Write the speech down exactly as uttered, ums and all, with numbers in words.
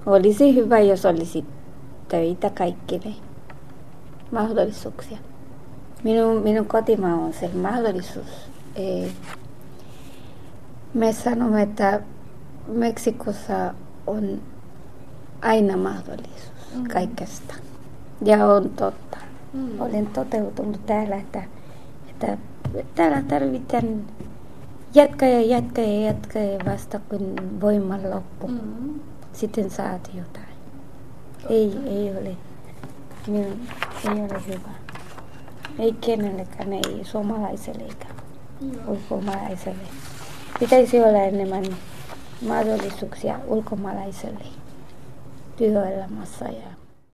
olisi hyvä, jos olisi töitä kaikille, mahdollisuuksia. Minun, minun kotimaa on se mahdollisuus. Me sanomme, että Meksikossa on aina mahdollisuus mm. kaikesta. Ja on totta. Mm. Olen toteutunut täällä, että, että täällä tarvitaan jatkaa ja jatkaa ja jatkaa ja vasta kun voima loppu. Mm. Sitten saat jotain. Ei, ei ole. Minun, ei ole hyvä. Ei kenellekään, ei suomalaisellekaan. Ulkomaalaiselle. Pitäisi olla enemmän mahdollisuuksia ulkomaalaiselle työelämässä ja